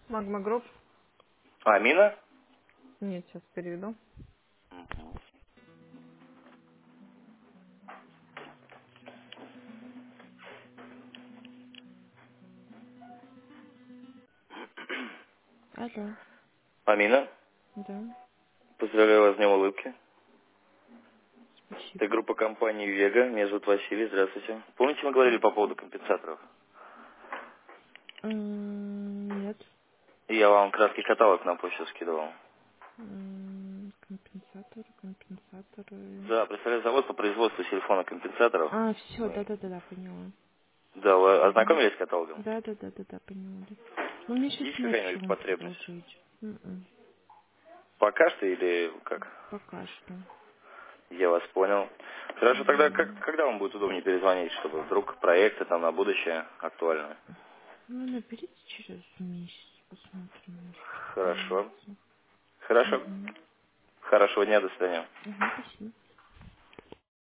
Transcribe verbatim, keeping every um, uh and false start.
Магма Групп? А, Мина? Нет, сейчас переведу. Алло, Амина, да, поздравляю вас с Днем улыбки. Это спасибо. группа компании Вега. Меня зовут Василий. Здравствуйте. Помните, мы говорили по поводу компенсаторов? М, Нет. И я вам краткий каталог на почту скидывал. М, Компенсаторы, компенсаторы. Да, представляю завод по производству сильфона-компенсаторов. А, все, да-да-да, поняла. Да, вы Угу. ознакомились с каталогом? Да-да-да-да-да, поняла. Да. Ну, мне сейчас Есть нет какая-нибудь чего потребность? предложить. М-м, Пока что или как? Пока что. Я вас понял. Хорошо, тогда как, М, когда вам будет удобнее перезвонить, чтобы вдруг проекты там на будущее актуальны? Ну, наберите через месяц, посмотрим, может, что Хорошо. появится. Хорошо. Угу. Хорошего дня, до свидания. Угу, спасибо.